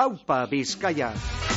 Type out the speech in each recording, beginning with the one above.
Aupa Bizkaia.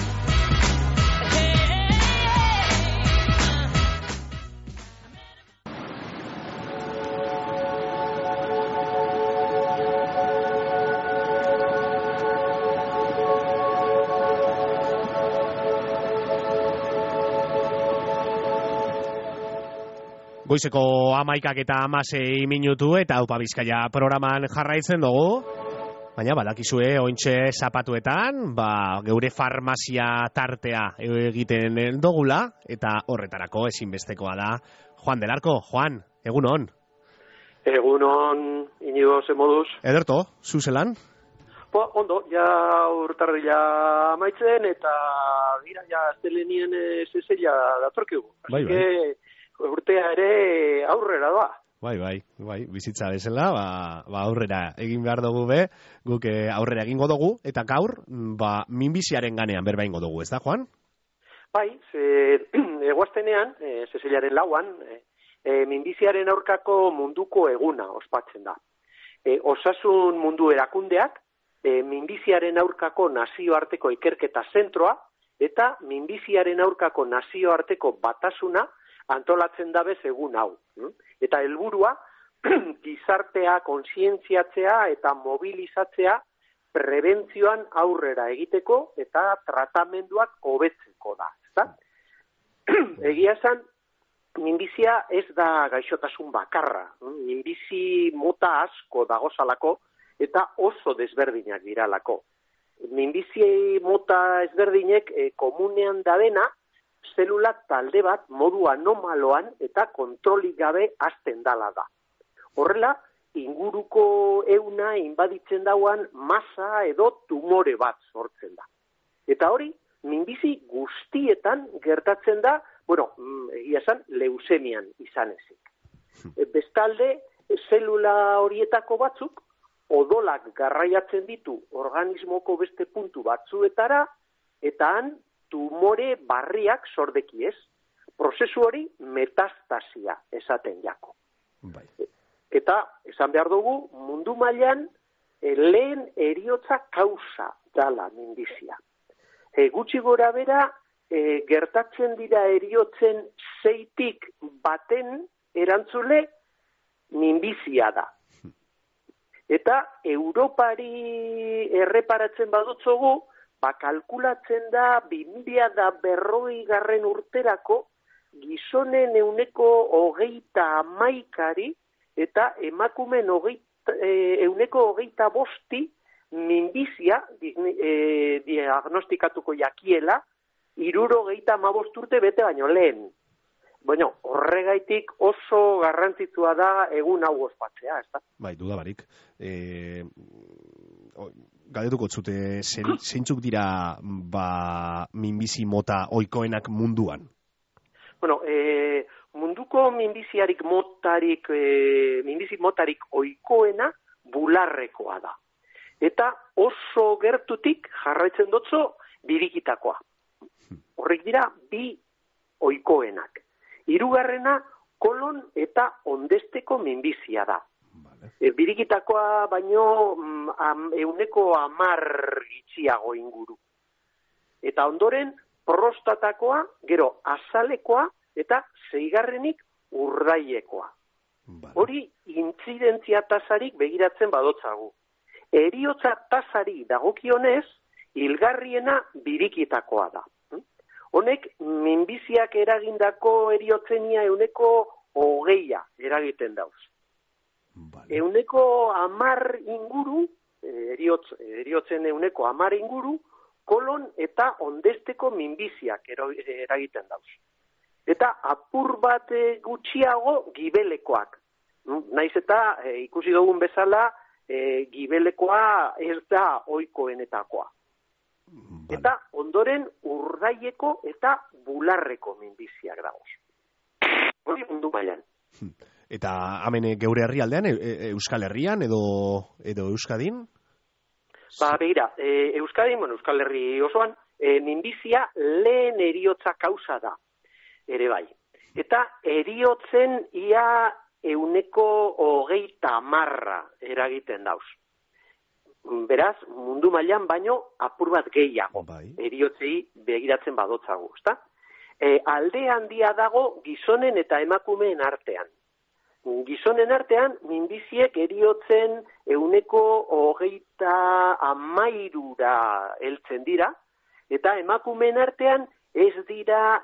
Goizeko 11 eta 16 minutu eta Aupa Bizkaia programan jarraitzen dugu. Baina badakizue oraintxe zapatuetan, geure farmazia tartea egiten dugula eta horretarako ezinbestekoa da Juan del Arco. Juan, egunon. Egunon, Inigo, ze moduz? Ederto, zu zelan? Ondo, ja urtarrila amaitzen eta gira ja aztelenien zezela datorkigu. Bai. Urtea ere aurrera da. Bai, bizitza bezala, aurrera egin behar dugu be, guk aurrera egingo dugu, eta gaur, minbiziaren ganean berba ingo dugu, ez da, Juan? Bai, eguaztenean, zezilaren lauan, minbiziaren aurkako munduko eguna ospatzen da. Osasun mundu erakundeak, minbiziaren aurkako nazioarteko ikerketa zentroa, eta minbiziaren aurkako nazioarteko batasuna, antolatzen dabez egun hau. Eta helburua gizartea kontzientziatzea eta mobilizatzea prebentzioan aurrera egiteko eta tratamenduak hobetzeko da. Ezta? Egia esan, minbizia ez da gaixotasun bakarra. Minbizi mota asko dagozalako eta oso desberdinak diralako. Minbizi mota ezberdinek komunean dadena, zelula talde bat modu anomaloan eta kontrolik gabe hasten dala da. Horrela, inguruko euna inbaditzen dauan masa edo tumore bat sortzen da. Eta hori, minbizi guztietan gertatzen da, egia esan, leuzemian izan ezik. Bestalde, zelula horietako batzuk, odolak garraiatzen ditu organismoko beste puntu batzuetara, eta han, tumore barriak sordeki ez. Prozesu hori metastasia esaten jako. Bai. Eta, esan behar dugu, mundu mailan lehen heriotza kausa dala minbizia. Gutxi gora bera, gertatzen dira heriotzen 6tik baten erantzule minbizia da. Eta Europari erreparatzen badutzogu, kalkulatzen da 2040 urterako gizonen 31% eta emakumen 25% minbizia diagnostikatuko jakiela 75 urte bete baino lehen. Horregaitik oso garrantzitsua da egun hau ospatzea, ez da? Bai, dudabarik. Galdetuko zute, zeintzuk dira minbizi mota ohikoenak munduan? Munduko minbizi motarik ohikoena bularrekoa da. Eta oso gertutik jarraitzen dotzo birikitakoa. Horrek dira bi ohikoenak. Hirugarrena kolon eta ondesteko minbizia da. Birikitakoa baino 10% gitxiago inguru. Eta ondoren prostatakoa, gero azalekoa eta 6. urdailekoa. Hori intzidentzia tasarik begiratzen badotzagu. Heriotza tasari dagokionez, hilgarriena birikitakoa da. Honek minbiziak eragindako heriotzenia 20% eragiten dauz. 10% inguru, heriotzen 10% inguru, kolon eta ondesteko minbiziak eragiten dauz. Eta apur bat gutxiago gibelekoak. Naiz eta ikusi dugun bezala, gibelekoa ez da ohikoenetakoa. Eta ondoren urdaileko eta bularreko minbiziak dagoz. Hori mundu mailan. Eta hemen geure herrialdean, Euskal Herrian edo Euskadin? Begira, Euskadin, Euskal Herri osoan, minbizia lehen heriotza kausa da, ere bai. Eta heriotzen ia 20% eragiten dauz. Beraz, mundu mailan baino apur bat gehiago, heriotzei begiratzen badotzagu, ezta? Alde handia dago gizonen eta emakumeen artean. Gizonen artean, minbiziek heriotzen 23% heltzen dira, eta emakumeen artean ez dira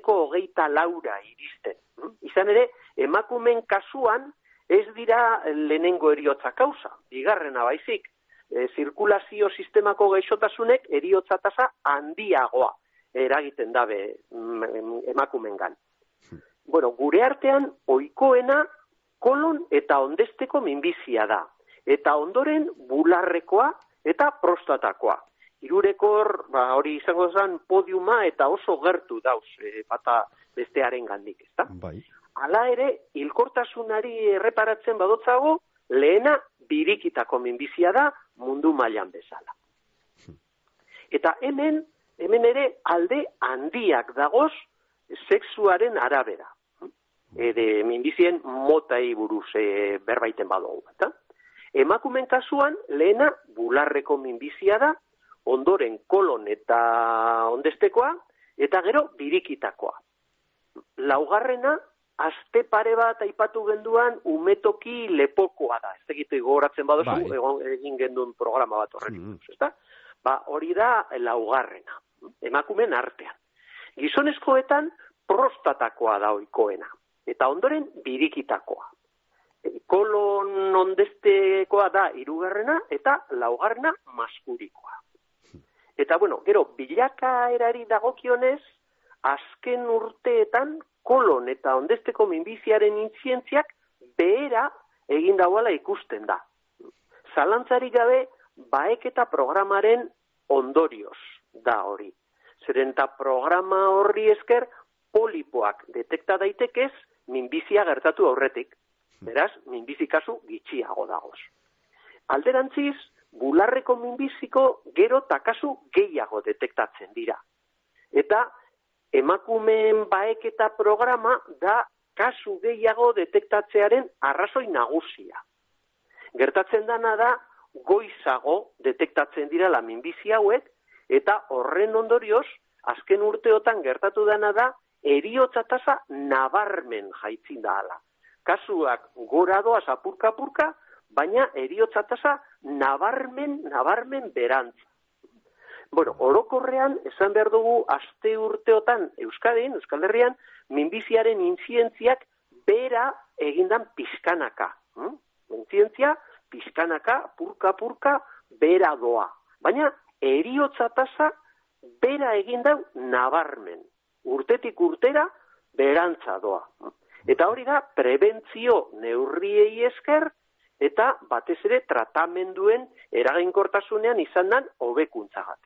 24% iristen. Izan ere, emakumeen kasuan ez dira lehenengo heriotza kausa, bigarrena baizik. Zirkulazio sistemako gaixotasunek heriotza tasa handiagoa eragiten dabe emakumengan. Bueno, gure artean ohikoena kolon eta ondesteko minbizia da, eta ondoren bularrekoa eta prostatakoa. Hirurekor, hori izango zen podiuma eta oso gertu dauz bata bestearen gandik, ezta? Bai. Hala ere, hilkortasunari erreparatzen badotzago, lehena birikitako minbizia da mundu mailan bezala. Eta hemen ere alde handiak dagoz sexuaren arabera. Minbizien motai buruz berbaiten badugu. Emakumen kasuan lehena bularreko minbizia da, ondoren kolon eta ondestekoa, eta gero birikitakoa. Laugarrena, aste pare bat aipatu genduan umetoki lepokoa da. Ez egite gogoratzen baduzu, egin genduen programa bat horretik. Hori da laugarrena, emakumen artean. Gizonezkoetan prostatakoa da ohikoena, eta ondoren birikitakoa. Kolon ondestekoa da hirugarrena eta laugarrena maskurikoa. Eta gero, bilakaerari dagokionez, azken urteetan kolon eta ondesteko minbiziaren intzientziak behera egin dauala ikusten da. Zalantzarik gabe, baeketa programaren ondorioz da hori. Zeren eta programa horri esker, polipoak detekta daitekez, minbizia gertatu aurretik. Beraz, minbizi kasu gitxiago dagoz. Alderantziz, bularreko minbiziko gero eta kasu gehiago detektatzen dira. Eta emakumeen baeketa programa da kasu gehiago detektatzearen arrazoi nagusia. Gertatzen dana da, goizago detektatzen dira la minbizi hauek, eta horren ondorioz, azken urteotan gertatu dana da, heriotza tasa nabarmen jaitzin da ala. Kasuak gora doaz apurka-apurka, baina heriotza tasa nabarmen berantza. Orokorrean, esan behar dugu, aste urteotan Euskadin, Euskal Herrian, minbiziaren intzientziak bera egindan pizkanaka. Intzientzia, pizkanaka, purka-purka, bera doa. Baina, heriotza tasa bera egindan nabarmen. Urtetik urtera, berantza doa. Eta hori da, prebentzio neurriei esker, eta batez ere tratamenduen eraginkortasunean izan dan hobekuntzagatik.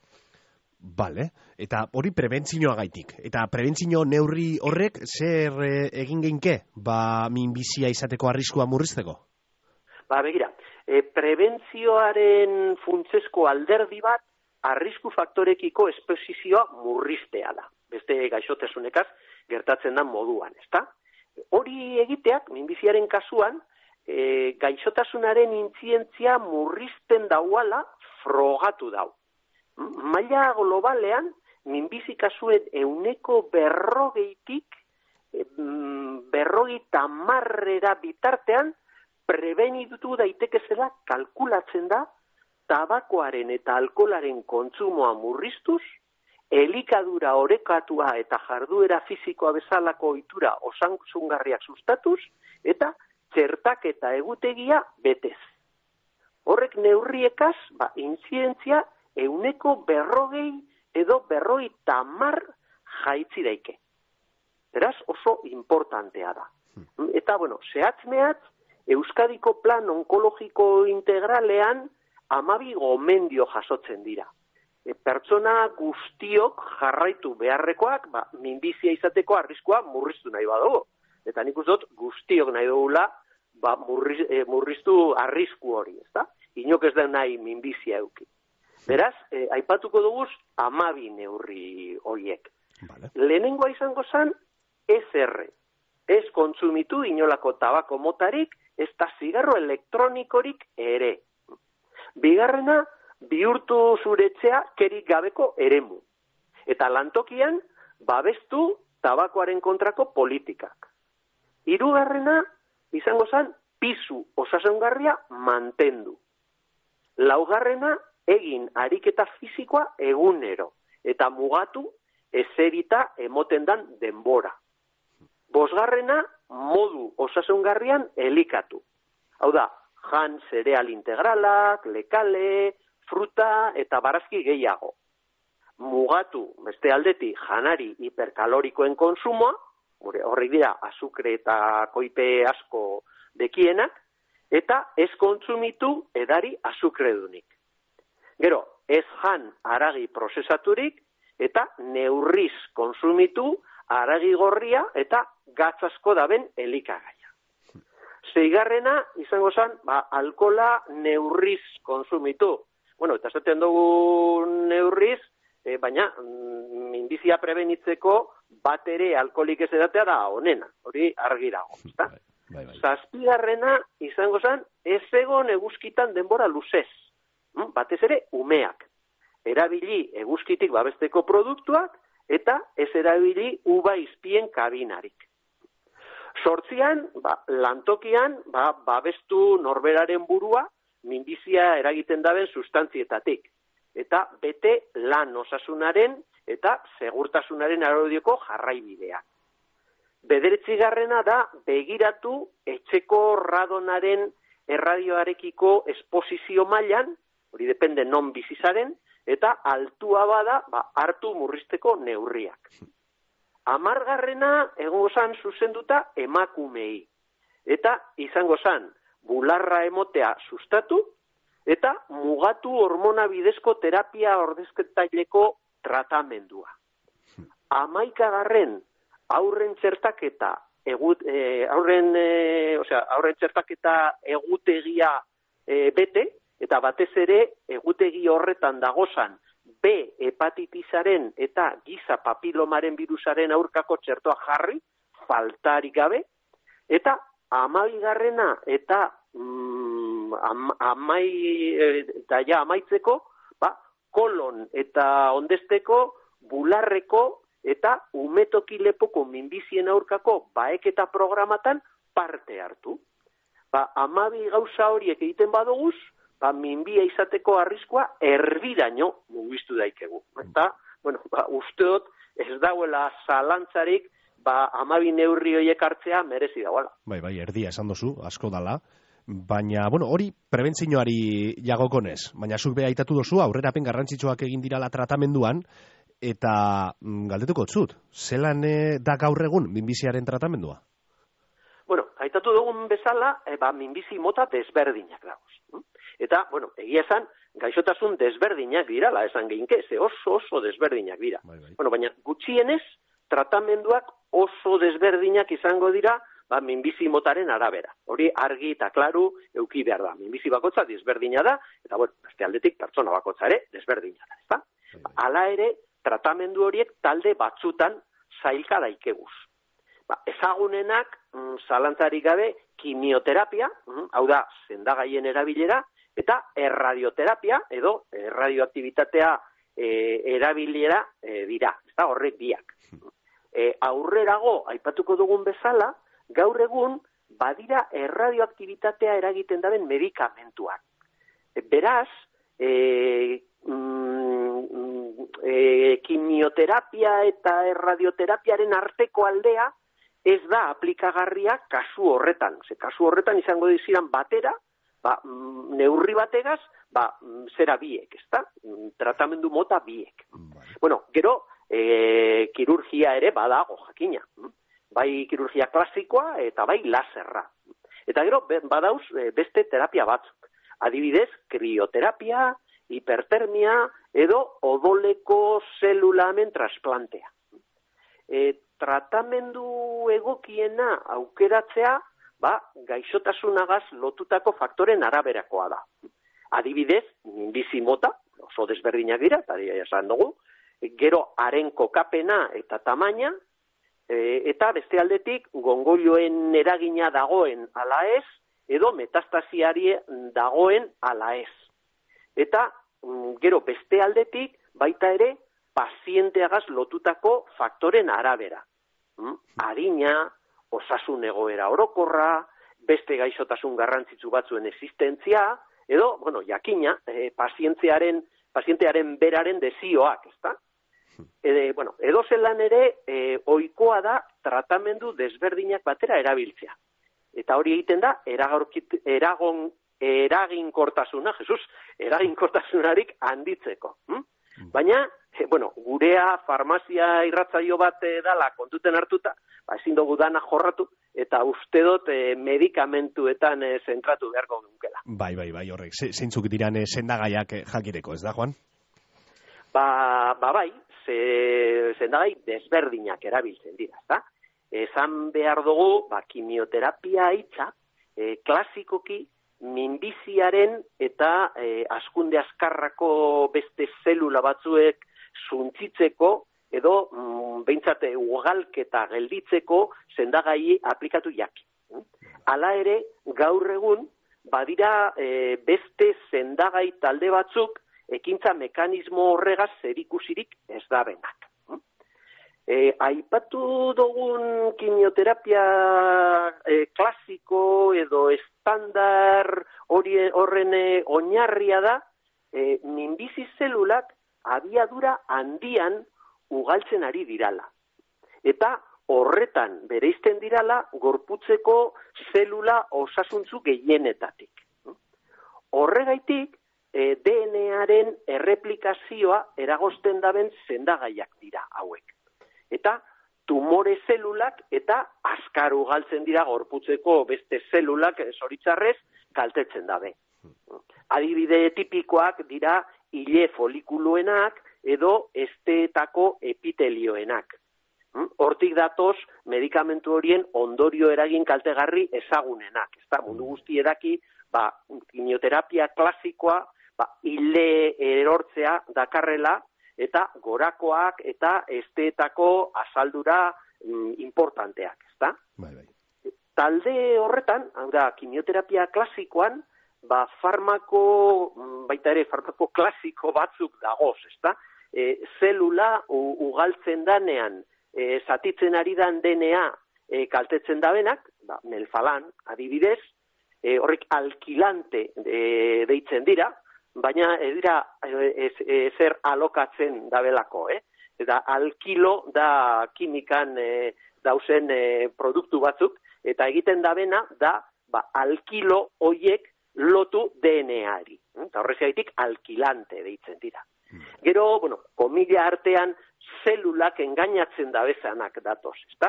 Bale, eta hori prebentzioa gaitik. Eta prebentzio neurri horrek zer egin geinke, minbizia izateko arriskua murrizteko? Begira, prebentzioaren funtsezko alderdi bat, arrisku faktorekiko esposizioa murriztea da. Beste gaixotasunekaz gertatzen da moduan, ezta? Hori egiteak, minbiziaren kasuan, gaixotasunaren intzientzia murrizten dauala frogatu dau. Maila globalean, minbizi kasuen 40%tik 50% bitartean prebenitu daitekezela kalkulatzen da tabakoaren eta alkoholaren kontsumoa murriztuz, elikadura orekatua eta jarduera fisikoa bezalako ohitura osasungarriak sustatuz, eta txertaketa egutegia betez. Horrek neurriekaz, intzientzia 40% edo 50% jaitzi daike. Beraz, oso importantea da. Eta, zehatz-mehatz, Euskadiko plan onkologiko integralean 12 gomendio jasotzen dira. Pertsona guztiok jarraitu beharrekoak, minbizia izateko arriskua murriztu nahi badugu. Eta nik uste dut guztiok nahi dugula murriztu arrisku hori, ezta? Inok ez da nahi minbizia euki. Beraz, aipatuko duguz 12 neurri horiek. Vale. Lehenengoa izango zen, SR. Ez kontsumitu inolako tabako motarik, ez da zigarro elektronikorik ere. Bigarrena, bihurtu zure etxea kerik gabeko eremu. Eta lantokian, babestu tabakoaren kontrako politikak. Hirugarrena, izango zen, pisu osasungarria mantendu. Laugarrena, egin ariketa fisikoa egunero. Eta mugatu, eserita emoten dan denbora. Bosgarrena, modu osasungarrian elikatu. Hau da, jan zereal integralak, lekale, fruta eta barazki gehiago. Mugatu, beste aldetik, janari hiperkalorikoen konsumoa, horri dira azukre eta koipe asko dekienak, eta ez kontsumitu edari azukredunik. Gero, ez jan haragi prozesaturik, eta neurriz konsumitu haragi gorria eta gatz asko daben elikagaia. Seigarrena, izango zen, alkola neurriz konsumitu. Bueno, eta esaten dugu neurriz, baina minbizia prebenitzeko bat ere alkoholik ez edatea da onena, hori argi dago. Zazpigarrena, izango zen, ez egon eguzkitan denbora luzez, batez ere umeak. Erabili eguzkitik babesteko produktuak, eta ez erabili uba izpien kabinarik. Sortzian, lantokian, babestu norberaren burua, minbizia eragiten daben sustantzietatik. Eta bete lan osasunaren eta segurtasunaren araudioko jarraibidea. Bederetzigarrena da begiratu etxeko radonaren erradioarekiko esposizio mailan, hori depende non bizizaren, eta altua bada hartu murrizteko neurriak. 10garrena egongo zan zuzenduta emakumei. Eta izango zan bularra emotea sustatu eta mugatu hormona bidezko terapia ordezketaileko tratamendua. 11garren aurren txertaketa egutegia bete, eta batez ere egutegi horretan dagozan B hepatitisaren eta giza papilomaren virusaren aurkako txertoa jarri, faltarik gabe, eta 12garrena eta amaitzeko, kolon eta ondesteko, bularreko eta umetoki lepoko minbizien aurkako baeketa programatan parte hartu. 12 gauza horiek egiten badoguz, minbia izateko arriskua erdiraino mugistu daikegu. Eta, usteot ez dauela zalantzarik 12 neurri horiek hartzea merezi dauela. Bai, erdia esan dozu, asko dala. Baina, hori prebentzioari jagokonez. Baina zuk beha aitatu dozu, aurrerapen garrantzitsuak egin dirala tratamenduan, eta galdetuko zut, zelan da gaur egun minbiziaren tratamendua? Aitatu dugun bezala, minbizi mota desberdinak dagoz. Eta, egia esan, gaixotasun desberdinak dirala, esan geinke, oso desberdinak dira. Baina gutxienez, tratamenduak oso desberdinak izango dira, minbizi motaren arabera. Hori argi eta klaru euki behar da. Minbizi bakotza desberdina da, eta beste aldetik pertsona bakotza ere desberdina da, ezta? Hala ere, tratamendu horiek talde batzutan zailka daikeguz. Ezagunenak, zalantzarik gabe, kimioterapia, hau da, sendagaien erabilera, eta erradioterapia, edo erradioaktibitatea erabilera dira, ezta horrek biak. Aurrerago, aipatuko dugun bezala, gaur egun, badira erradioaktibitatea eragiten daben medikamentuak. Beraz, kimioterapia eta erradioterapiaren arteko aldea ez da aplikagarria kasu horretan. Kasu horretan izango diziran batera, neurri bategaz, zera biek, ezta? Tratamendu mota biek. Gero, kirurgia ere badago jakina. Bai kirurgia klasikoa eta bai laserra. Eta gero, badauz beste terapia batzuk. Adibidez, krioterapia, hipertermia edo odoleko zelulamen trasplantea. Tratamendu egokiena aukeratzea, gaixotasunagaz lotutako faktoren araberakoa da. Adibidez, minbizi mota, oso desberdinak dira, eta esan dugu, gero haren kokapena eta tamaina, eta beste aldetik gongoioen eragina dagoen ala ez, edo metastasiari dagoen ala ez. Eta gero beste aldetik baita ere pazienteagaz lotutako faktoren arabera. Adina, osasun egoera orokorra, beste gaixotasun garrantzitsu batzuen existentzia, edo, jakina, pazientearen beraren desioak, ezta? Edo zelan ere, ohikoa da tratamendu desberdinak batera erabiltzea. Eta hori egiten da, eraginkortasunarik handitzeko. Baina, gurea farmazia irratzaio bat dala kontuten hartuta, ezin dugu dana jorratu, eta uste dut medikamentuetan zentratu beharko genukeela. Bai, horrek. Zeintzuk diran sendagaiak jakiteko, ez da, Juan? Bai, sendagai desberdinak erabiltzen dira, ezta? Esan behar dugu, kimioterapia hitza, klasikoki minbiziaren eta hazkunde azkarrako beste zelula batzuek zuntzitzeko edo behintzat ugalketa gelditzeko sendagai aplikatu jaki. Hala ere, gaur egun, badira beste sendagai talde batzuk ekintza mekanismo horregaz zerikusirik ez dabenak. Aipatu dugun kimioterapia klasiko edo estandar horren oinarria da minbizi zelulak abiadura handian ugaltzen ari dirala. Eta horretan bereizten dirala gorputzeko zelula osasuntzu gehienetatik. Horregaitik DNA-aren erreplikazioa eragozten daben sendagaiak dira hauek. Eta tumore zelulak eta azkar ugaltzen dira gorputzeko beste zelulak zoritzarrez kaltetzen dabe. Adibide tipikoak dira ile folikuluenak edo esteetako epitelioenak. Hortik datoz medikamentu horien ondorio eragin kaltegarri ezagunenak. Ez da, mundu guzti edaki, kimioterapia klasikoa, ile erortzea dakarrela, eta gorakoak eta esteetako azaldura importanteak, ezta? Bai. Talde horretan, hau da, kimioterapia klasikoan, farmako klasiko batzuk dagoz, ezta? Zelula ugaltzen danean, zatitzen ari dan DNA kaltetzen dabenak, melfalan, adibidez, horrek alkilante deitzen dira, baina ez dira zer alokatzen dabelako, Eta alkilo da kimikan dauzen produktu batzuk, eta egiten dabena da alkilo hoiek lotu DNA-ari. Eta horrezaitik alkilante deitzen dira. Gero, komila artean zelulak engainatzen dabezanak datoz, ezta?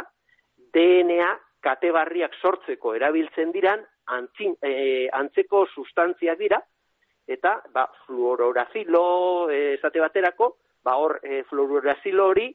DNA katebarriak sortzeko erabiltzen diran antzeko sustantziak dira, eta fluororazilo esate baterako, fluororazilo hori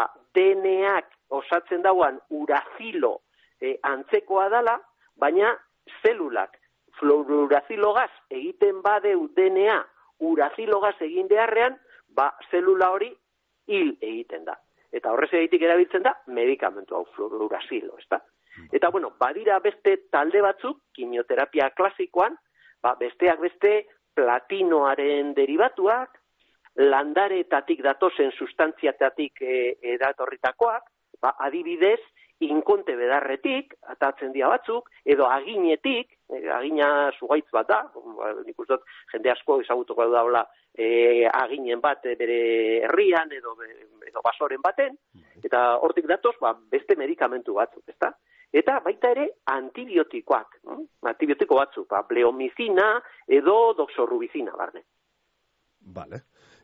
DNA-ak osatzen dauan uracilo antzekoa dala, baina zelulak fluororazilogaz egiten badeu DNA uracilogaz egin beharrean, zelula hori hil egiten da. Eta horrez egitik erabiltzen da medikamentu hau fluororazilo, ezta? Eta badira beste talde batzuk, kimioterapia klasikoan, besteak beste platinoaren derivatuak, landaretatik datozen sustantziatatik edatorritakoak, adibidez, inkonte bedarretik, atatzen dira batzuk, edo aginetik, agina zugaitz bat da, nik uste dut jende asko ezagutuko daula aginen bat bere herrian edo basoren baten, eta hortik datoz beste medikamentu batzuk, ezta? Eta baita ere antibiotikoak, antibiotiko batzuk, bleomicina edo doxorubicina, barne. Vale.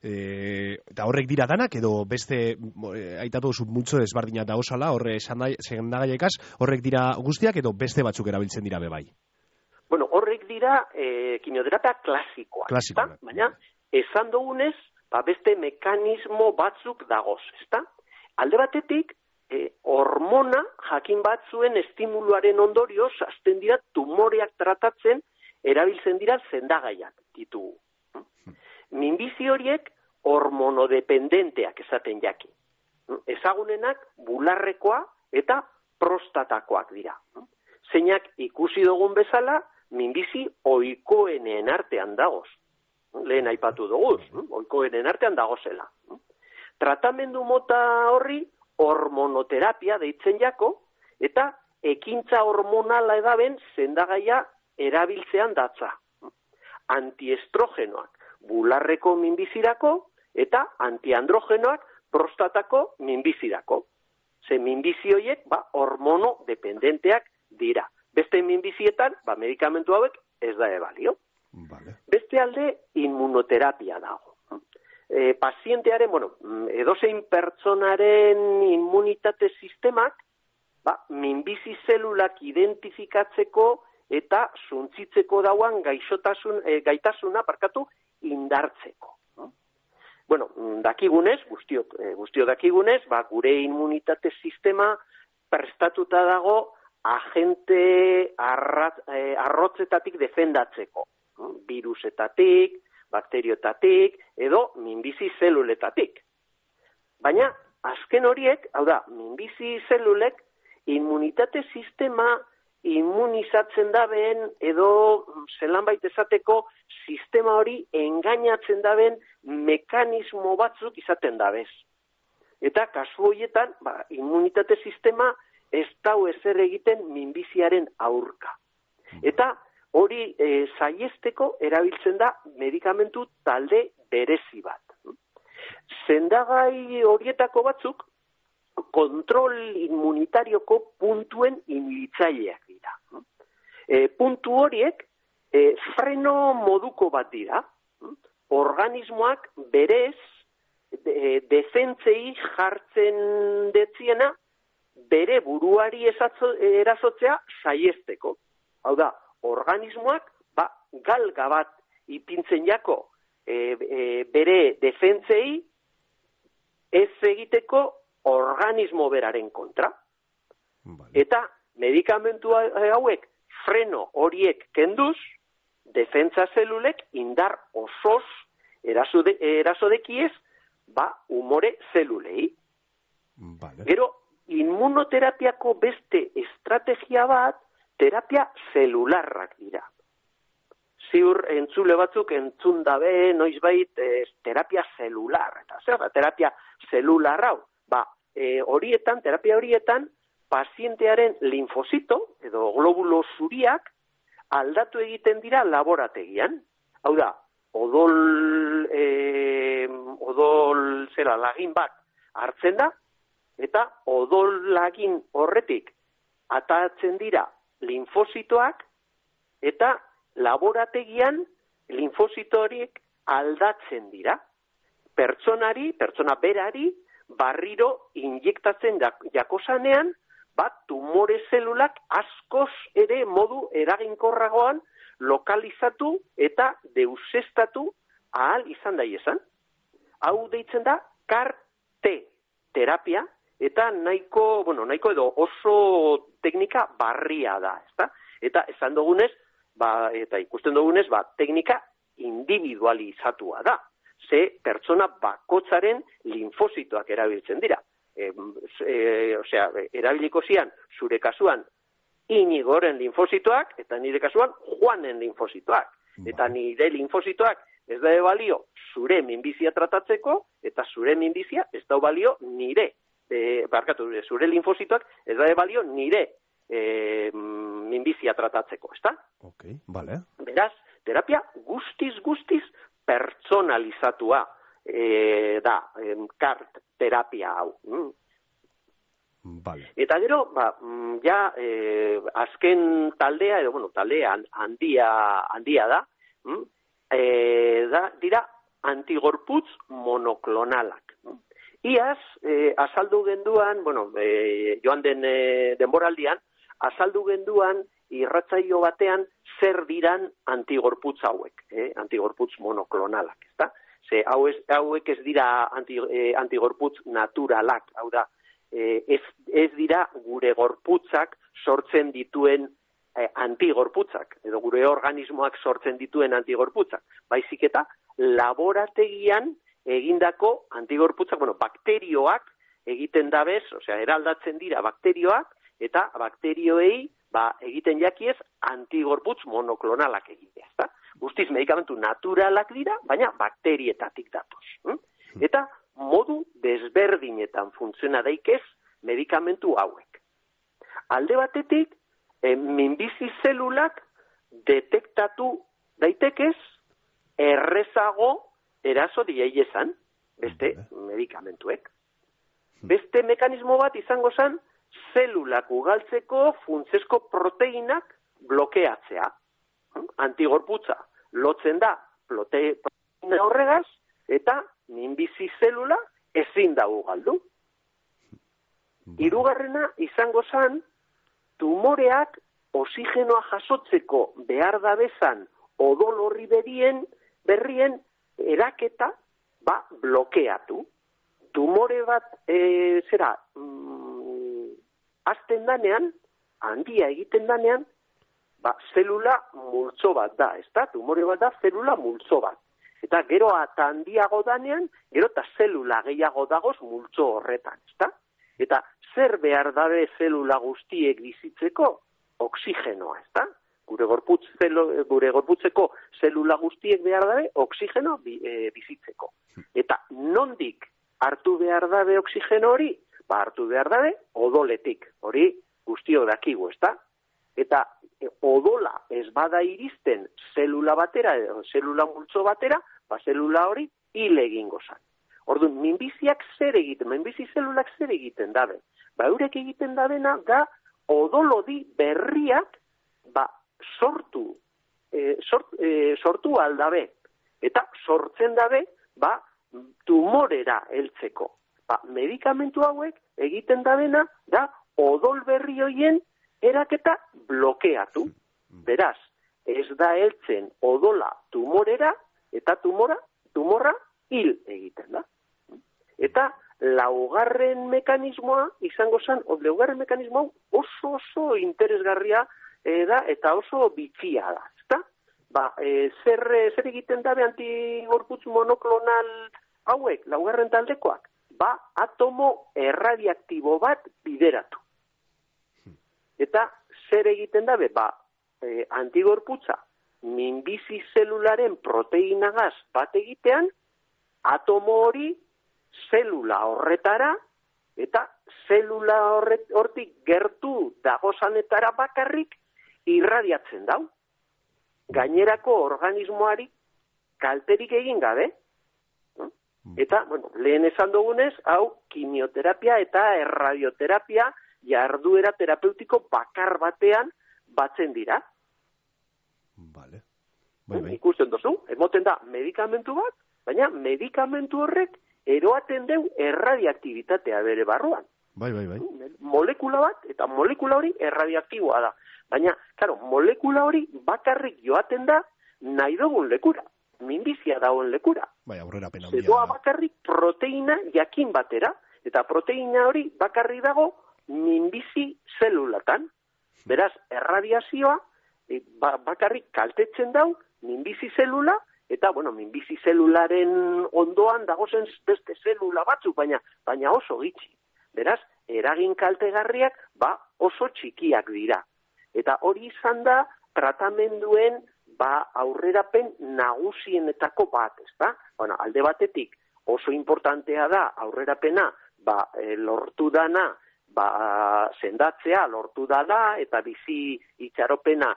Eta horrek dira danak, edo beste, aitatu duzu multzo desbardina da osala, horre sendagaiekaz, horrek dira guztiak edo beste batzuk erabiltzen dira bebai? Horrek dira kimioterapia klasikoak, ezta? Baina, esan dugunez, beste mekanismo batzuk dagoz, ezta? Alde batetik, hormona jakin batzuen estimuluaren ondorioz hasten dira tumoreak tratatzen erabiltzen dira sendagaiak ditugu. Minbizi horiek hormonodependenteak esaten jaki. Ezagunenak bularrekoa eta prostatakoak dira. Zeinak ikusi dugun bezala minbizi ohikoenen artean dagoz. lehen aipatu dugu, ohikoenen artean dagozela. Tratamendu mota horri hormonoterapia deitzen jako, eta ekintza hormonala edaben sendagaia erabiltzean datza. Antiestrogenoak bularreko minbizirako eta antiandrogenoak prostatako minbizirako. Ze minbizi horiek hormono dependenteak dira. Beste minbizietan medikamentu hauek ez da balio. Vale. Beste alde immunoterapia dago. Pazientearen, edozein pertsonaren immunitate sistemak minbizi zelulak identifikatzeko eta zuntzitzeko dauan gaitasuna indartzeko. Dakigunez, guztio dakigunez, gure immunitate sistema prestatuta dago agente arrotzetatik defendatzeko. Virusetatik, bakteriotatik, edo minbizi zeluletatik. Baina, azken horiek, minbizi zelulek immunitate sistema immunizatzen daben edo zelanbait esateko sistema hori engainatzen daben mekanismo batzuk izaten dabez. Eta kasu horietan, immunitate sistema ez dau ezer egiten minbiziaren aurka. Eta hori saiesteko erabiltzen da medikamentu talde berezi bat. Sendagai horietako batzuk kontrol immunitarioko puntuen inhibitzaileak dira. Puntu horiek freno moduko bat dira. Organismoak berez defentzei jartzen detziena bere buruari erasotzea saiesteko. Hau da, organismoak galga bat ipintzen jako bere defentzei ez egiteko organismo beraren kontra. Vale. Eta medikamentu hauek freno horiek kenduz, defentza zelulek indar osoz eraso dekiez, umore zelulei. Vale. Gero, immunoterapiako beste estrategia bat, terapia zelularrak dira. Ziur entzule batzuk entzun dabe noizbait terapia zelular. Eta zer da terapia zelular hau? Terapia horietan, pazientearen linfosito, edo globulo zuriak, aldatu egiten dira laborategian. Hau da, odol lagin bat hartzen da, eta odol lagin horretik atatzen dira linfositoak, eta laborategian linfosito horiek aldatzen dira. Pertsona berari, barriro injektatzen jakosanean, tumore zelulak askoz ere modu eraginkorragoan lokalizatu eta deusestatu ahal izan daiezan. Hau deitzen da CAR-T terapia, eta nahiko edo oso teknika barria da, ezta? Eta esan dugunez, eta ikusten dugunez, teknika individualizatua da. Ze pertsona bakotzaren linfositoak erabiltzen dira. Erabiliko zian, zure kasuan, Inigoren linfositoak, eta nire kasuan, Juanen linfositoak. Eta nire linfositoak ez da balio zure minbizia tratatzeko, eta zure minbizia ez da balio zure linfositoak ez da balio nire minbizia tratatzeko, ezta? Ok, vale. Beraz, terapia guztiz pertsonalizatua da, CAR-T terapia hau. Vale. Eta gero, azken taldea, taldea handia da, dira antigorputz monoklonalak. Iaz, azaldu genduan, joan den denboraldian, azaldu genduan irratsaio batean zer diran antigorputz hauek, antigorputz monoklonalak, ezta? Ze hauek ez dira antigorputz naturalak, hau da, ez dira gure gorputzak sortzen dituen antigorputzak, edo gure organismoak sortzen dituen antigorputzak, baizik eta laborategian egindako antigorputzak, bakterioak egiten dabez, eraldatzen dira bakterioak, eta bakterioei egiten jakiez antigorputz monoklonalak egitea, ezta? Guztiz medikamentu naturalak dira, baina bakterietatik datoz. Eta modu desberdinetan funtziona daikez medikamentu hauek. Alde batetik, minbizi zelulak detektatu daitekez errezago eraso dieiezan, beste medikamentuek. Beste mekanismo bat izango zen, zelulak ugaltzeko funtsezko proteinak blokeatzea. Antigorputza lotzen da proteina horregaz, eta minbizi zelula ezin da ugaldu. Hirugarrena izango zen, tumoreak oxigenoa jasotzeko behar dabezan odol horri berrien eraketa blokeatu. Tumore bat azten danean, handia egiten danean, zelula multzo bat da, ezta? Tumore bat da zelula multzo bat. Eta gero eta handiago danean, gero eta zelula gehiago dagoz multzo horretan, ezta? Eta zer behar dabe zelula guztiek bizitzeko? Oxigenoa, ezta? Gure gorputzeko zelula guztiek behar dabe oxigeno bizitzeko. Eta nondik hartu behar dabe oxigeno hori? Hartu behar dabe odoletik. Hori guztiok dakigu, ezta? Eta odola ez bada iristen zelula batera edo zelula multzo batera, zelula hori hil egingo zan. Orduan, minbizi zelulak zer egiten dabe? Eurek egiten dabena da odolodi berriak sortu aldabe. Eta sortzen dabe tumorera heltzeko. Medikamentu hauek egiten dabena da odol berri hoien eraketa blokeatu. Beraz, ez da heltzen odola tumorera eta tumorra hil egiten da. Eta laugarren mekanismoa izango zen, laugarren mekanismoa oso interesgarria da eta oso bitxia da. Zer egiten dabe antigorputz monoklonal hauek, laugarren taldekoak? Atomo erradiaktibo bat bideratu. Eta zer egiten dabe? Antigorputza minbizi zelularen proteinagaz bat egitean, atomo hori zelula horretara eta zelula hortik gertu dagozanetara bakarrik irradiatzen dau. Gainerako organismoari kalterik egin gabe. Eta, lehen esan dugunez, hau kimioterapia eta erradioterapia jarduera terapeutiko bakar batean batzen dira. Vale. Ikusten duzu, emoten da medikamentu bat, baina medikamentu horrek eroaten deu erradiaktibitatea bere barruan. Bai. Molekula bat, eta molekula hori erradiaktiboa da. Baina, molekula hori bakarrik joaten da nahi dugun lekura. Minbizia dagoen lekura. Bai, aurrera pena. Zedoa bakarrik proteina jakin batera, eta proteina hori bakarrik dago minbizi zelulatan. Beraz, erradiazioa bakarrik kaltetzen dau minbizi zelula, eta, minbizi zelularen ondoan dagozen beste zelula batzuk, baina oso gitxi. Beraz, eragin kaltegarriak oso txikiak dira. Eta hori izan da tratamenduen aurrerapen nagusienetako bat, ezta? Alde batetik oso importantea da aurrerapena lortu dana sendatzea, lortu dala, eta bizi itxaropena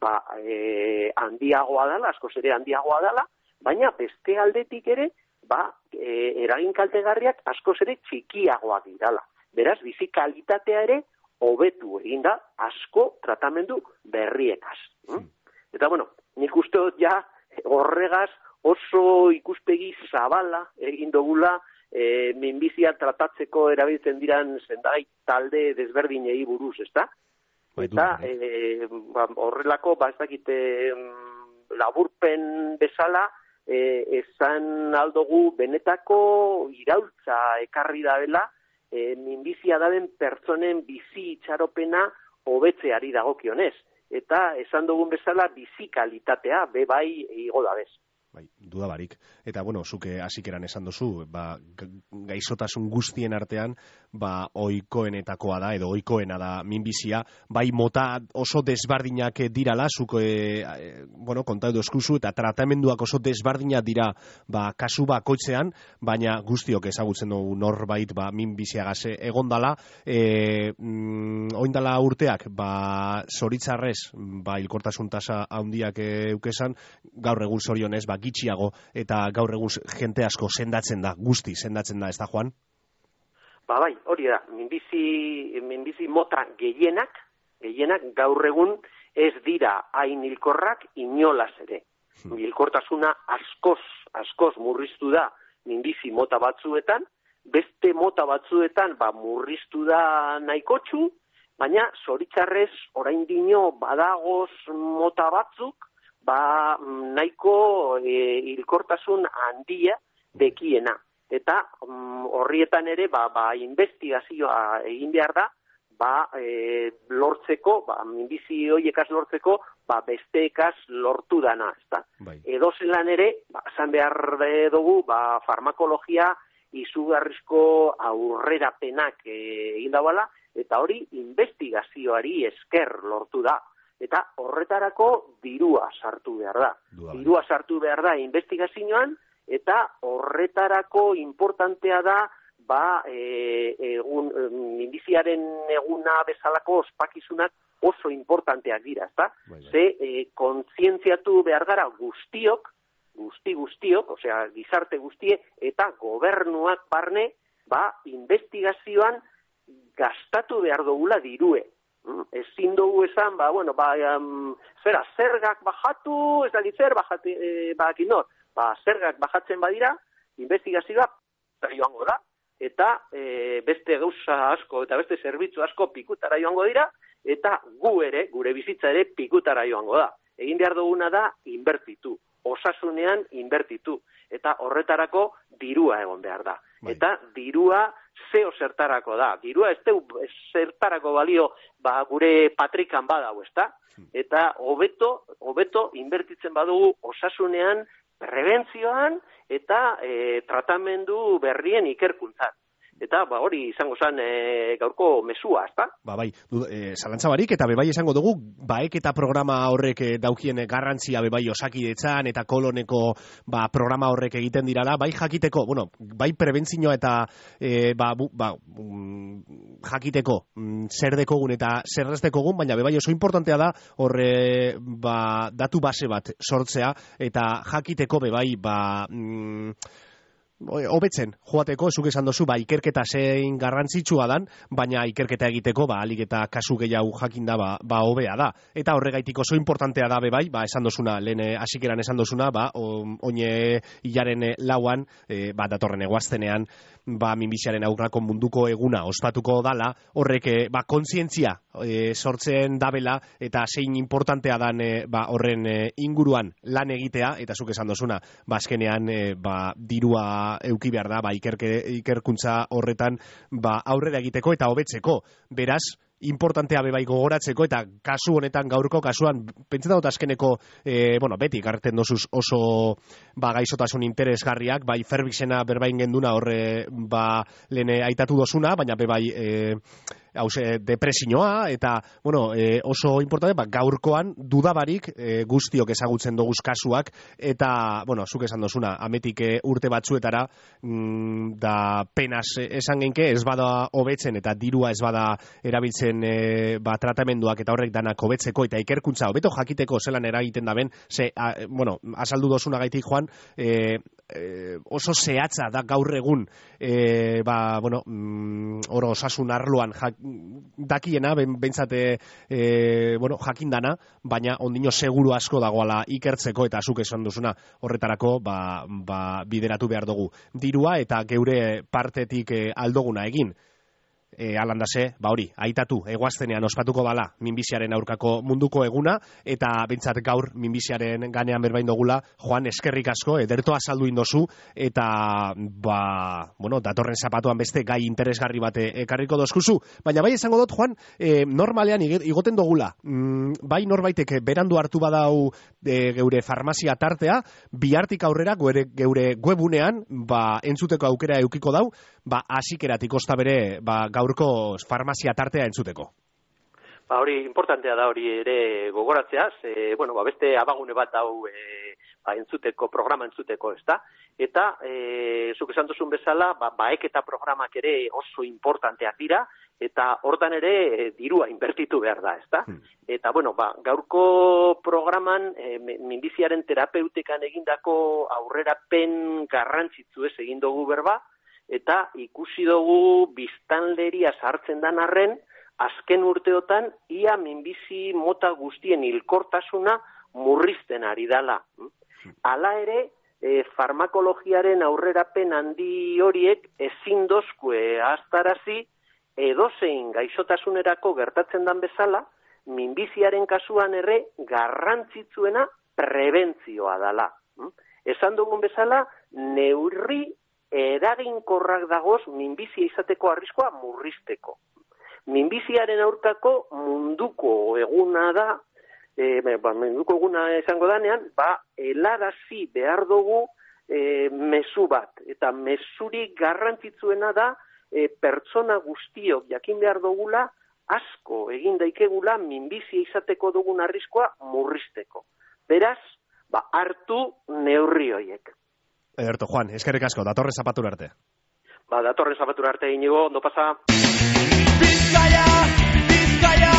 handiagoa dala, askoz ere handiagoa dala, baina beste aldetik ere eragin kaltegarriak askoz ere txikiagoak dirala. Beraz, bizi kalitatea ere hobetu egin da asko tratamendu berriekaz. Eta, nik uste dut horregaz oso ikuspegi zabala egin dugula minbizia tratatzeko erabiltzen diran zendagai talde desberdinei buruz, ezta? Eta horrelako, ez dakite, laburpen bezala, esan aldugu benetako iraultza ekarri dabela, minbizia daben pertsonen bizi itxaropena hobetzeari dagokionez. Eta esan dugun bezala bizi kalitatea bai igo dabez. Bai, duda barik. Eta, zuke hasikeran esan duzu, gaixotasun guztien artean, ohikoenetakoa da, edo ohikoena da minbizia, bai mota oso desbardinak dirala, zuk kontatu eskuzu, eta tratamenduak oso desbardinak dira kasu bakoitzean, baina guztiok ezagutzen dugu norbait minbiziagaz egondala, oindala urteak, zoritzarrez, hilkortasun tasa handiak eukesan, gaur egun zorionez, gitxiago, eta gaur egun jente asko sendatzen da, guzti sendatzen da, ez da, Juan? Bai, hori da, minbizi mota gehienak gaur egun ez dira hain hilkorrak inolaz ere. Hilkortasuna askoz murriztu da minbizi mota batzuetan, beste mota batzuetan murriztu da nahikotxu, baina zoritzarrez oraindino badagoz mota batzuk nahiko hilkortasun handia dekiena. Eta horrietan ere investigazioa egin behar da, lortzeko, minbizi horiekaz lortzeko, besteekaz lortu dana, ezta. Edozelan ere, esan behar dugu, farmakologia izugarrizko aurrerapenak egin dabala, eta hori investigazioari esker lortu da. Eta horretarako dirua sartu behar da. Dirua sartu behar da investigazioan, eta horretarako importantea da minbiziaren eguna bezalako ospakizunak oso importanteak dira, ezta? Ze kontzientziatu behar gara guztiok, osea, gizarte guztie, eta gobernuak barne, investigazioan gastatu behar dugula dirue. Ezin dugu esan, zergak bajatu, ez da ditzer, zergak bajatzen badira, investigazioa joango da, eta beste gauza asko, eta beste zerbitzu asko pikutara joango dira, eta gure bizitza ere pikutara joango da. Egin behar duguna da, inbertitu, osasunean inbertitu, eta horretarako dirua egon behar da. Eta dirua zeo zertarako da. Dirua ez zertarako balio gure patrikan badau, ezta? Eta hobeto inbertitzen badugu osasunean, prebentzioan eta tratamendu berrien ikerkuntzan. Eta hori izango zen gaurko mesua, ezta? Zalantza barik, eta bebai esango dugu, eta programa horrek daukien garrantzia bebai osakidetzan eta koloneko programa horrek egiten dirala, jakiteko, bai prebentzioa eta jakiteko zer dekogun eta zer ez dekogun, baina bebai oso importantea da horre datu base bat sortzea, eta jakiteko bebai hobetzen joateko, zuk esan dozu, ikerketa zein garrantzitsua dan, baina ikerketa egiteko, alik eta kasu gehiago jakinda, hobea da. Eta horregaitik oso importantea da, bebai, esan dozuna, lehen hasikeran esan dozuna, oine hilaren lauan, datorren eguaztenean, minbiziaren aurrako munduko eguna ospatuko dala, horrek kontzientzia sortzen dabela, eta zein importantea dan horren inguruan lan egitea, eta zuk esan dozuna, azkenean dirua euki behar da, ikerkuntza horretan aurrera egiteko eta hobetzeko. Beraz, importantea bebai gogoratzeko, eta kasu honetan, gaurko kasuan, pentsetan dut azkeneko, beti garten dozuz oso gaizotasun interesgarriak, Ferbixena berbain genduna horre lehen aitatu dozuna, baina bebai depresioa, eta oso importante, gaurkoan dudabarik guztiok ezagutzen doguz kasuak, eta, zuk esan dozuna, ametik urte batzuetara, da penas esan genke, ez bada hobetzen, eta dirua ez bada erabiltzen tratamenduak eta horrek danak hobetzeko, eta ikerkuntza hobeto jakiteko zelan eragiten daben, azaldu dozuna gaitik, Juan, oso zehatza da gaur egun oro osasun arloan dakiena, behintzate jakindana, baina ondino seguru asko dagoala ikertzeko, eta zuk esan duzuna horretarako bideratu behar dugu dirua, eta geure partetik aldoguna egin. Alandase, hori, aitatu, eguaztenean ospatuko dala minbiziaren aurkako munduko eguna, eta bentsat gaur minbiziaren ganean berbain dugula, Juan, eskerrik asko, ederto azaldu indozu, eta, datorren zapatuan beste gai interesgarri bate ekarriko dozkuzu, baina bai esango dut, Juan, normalean igoten dugula, bai norbaitek berandu hartu badau geure farmazia tartea, bihartik aurrera geure webunean, entzuteko aukera eukiko dau, hasikeratik osta bere, gaurko farmazia tartea entzuteko. Hori importantea da hori ere gogoratzea, beste abagune bat hau entzuteko, programa entzuteko, ezta? Eta, zuk esan duzun bezala, baeketa programak ere oso importanteak dira, eta hortan ere dirua inbertitu behar da, ezta? Eta, gaurko programan minbiziaren terapeutikan egindako aurrerapen garrantzitsu egin dugu berba, eta ikusi dugu biztanleria sartzen dan arren, azken urteotan, ia minbizi mota guztien hilkortasuna murrizten ari dala. Hala ere, farmakologiaren aurrerapen handi horiek ezin dozkue ahaztarazi edozein gaixotasunerako gertatzen dan bezala, minbiziaren kasuan ere garrantzitsuena prebentzioa dala. Esan dugun bezala, neurri eraginkorrak dagoz minbizia izateko arriskoa murrizteko. Minbiziaren aurkako munduko eguna da, munduko eguna esango danean, helarazi behar dugu mezu bat. Eta mezurik garrantzitsuena da, pertsona guztiok jakin behar dugula, asko egin daikegula minbizia izateko dugun arriskoa murrizteko. Beraz, hartu neurri horiek. Ederto, Juan, eskerrik asko, datorren zapatura arte. Datorren zapatura arte, Inigo, ondo pasa. Bizkaia, Bizkaia,